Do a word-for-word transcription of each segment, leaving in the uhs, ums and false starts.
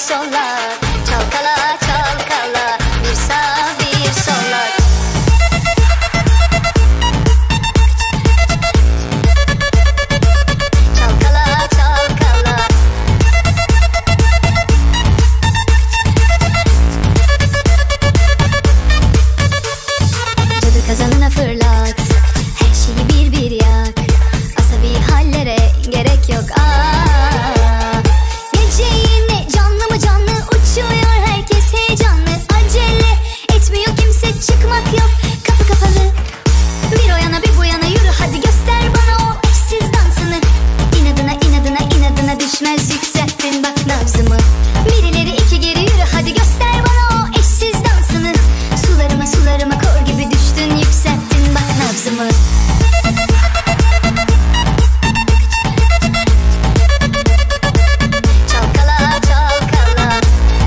sola. Çalkala çalkala, bir sağ bir sola. Çalkala çalkala. Cadı kazanına fırlat, her şeyi bir bir yak. Asabi hallere gerek yok. Aa, gece yine canlı mı canlı uçuyor herkes heyecanlı. Acele etmiyor kimse, çıkmak yok, kapı kapalı. Bir o yana bir bu yana yürü hadi, göster bana o eşsiz dansını. İnadına inadına inadına düşmez, yükselttin bak nabzımı. Birileri iki geri yürü hadi, göster bana o eşsiz dansını. Sularıma sularıma kor gibi düştün, yükselttin bak nabzımı. Çalkala çalkala.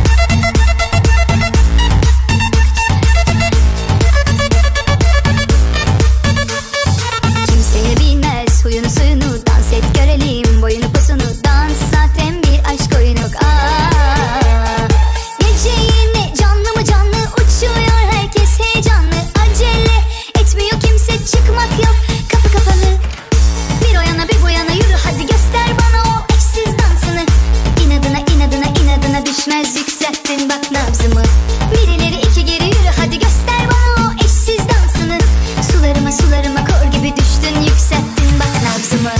Kimseye bilmez huyunu suyunu, dans et görelim boyunu posunu. Dans zaten bir aşk oyunu. Aa, gece yine canlı mı canlı uçuyor herkes heyecanlı. Acele etmiyor kimse, çıkmak yok, kapı kapalı. Bir o yana bir bu yana yürü hadi, göster bana o eşsiz dansını. İnadına inadına inadına düşmez, yükselttin bak nabzımı. Birileri iki geri yürü hadi, göster bana o eşsiz dansını. Sularıma sularıma kor gibi düştün, yükselttin bak nabzımı.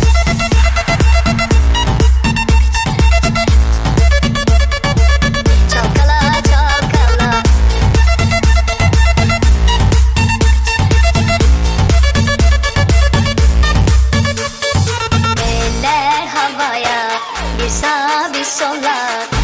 Çalkala çalkala. Eller havaya, bir sağa bir sola.